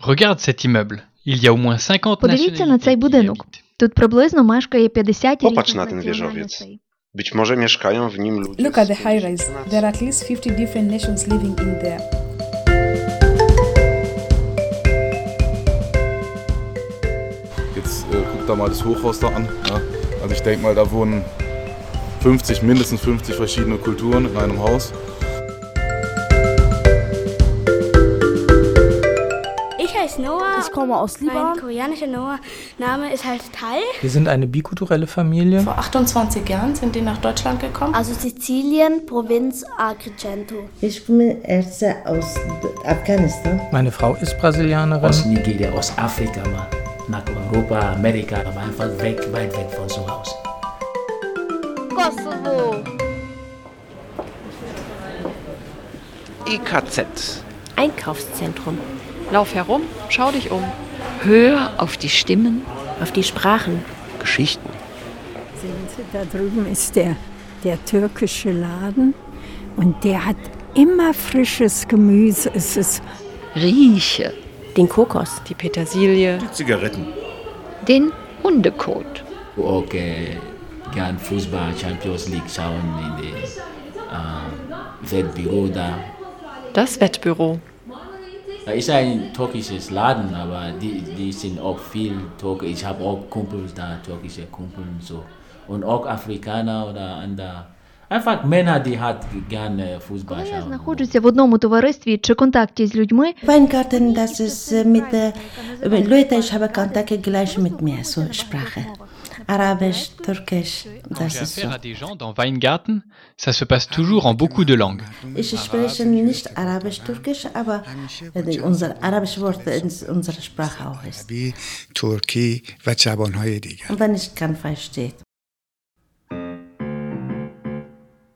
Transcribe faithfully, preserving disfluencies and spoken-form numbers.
Regarde cet immeuble. Il y a au moins cinquante Подивіться на цей будинок. Тут приблизно мешкає п'ятдесят Popatrz різних na ten wieżowiec. національностей. Być może mieszkają w nim ludzie Look at the z high rise. There are at least fifty different nations living in there. Jetzt äh, guck da mal das Hochhaus da an. Ja. Also ich denke mal, da wohnen fünfzig, mindestens fünfzig verschiedene Kulturen in einem Haus. Ich heiße Noah. Ich komme aus Libanon. Mein koreanischer Noah Name ist halt Tal. Wir sind eine bikulturelle Familie. Vor achtundzwanzig Jahren sind die nach Deutschland gekommen. Also Sizilien, Provinz Agrigento. Ich komme erst aus Afghanistan. Meine Frau ist Brasilianerin. Aus Nigeria, aus Afrika mal nach Europa, Amerika, aber einfach weg, weit weg von zu Hause. Kosovo. I K Z. Einkaufszentrum. Lauf herum, schau dich um. Hör auf die Stimmen, auf die Sprachen. Geschichten. Sehen Sie, da drüben ist der, der türkische Laden und der hat immer frisches Gemüse. Es ist Rieche. Den Kokos. Die Petersilie. Die Zigaretten. Den Hundekot. Auch äh, gern Fußball, Champions League schauen in dem äh, Wettbüro da. Das Wettbüro. Da ist ein türkisches Laden, aber die, die sind auch viel türkisch. Ich habe auch Kumpel da, türkische Kumpel und so. Und auch Afrikaner oder andere. Einfach Männer, die hat gerne Fußball Коли я schauen. знаходжуся в одному товаристві чи контакті з людьми, Weingarten, das ist mit äh, Leute, ich habe Kontakte gleich mit mir, so Sprache. Arabisch, Türkisch, das J'ai ist so. affaire à des gens dans Weingarten, ça se passe toujours en beaucoup de langues. Ich spreche nicht Arabisch, Türkisch, aber äh, unser arabische Wort in unserer Sprache auch ist. Und wenn ich kann, versteht.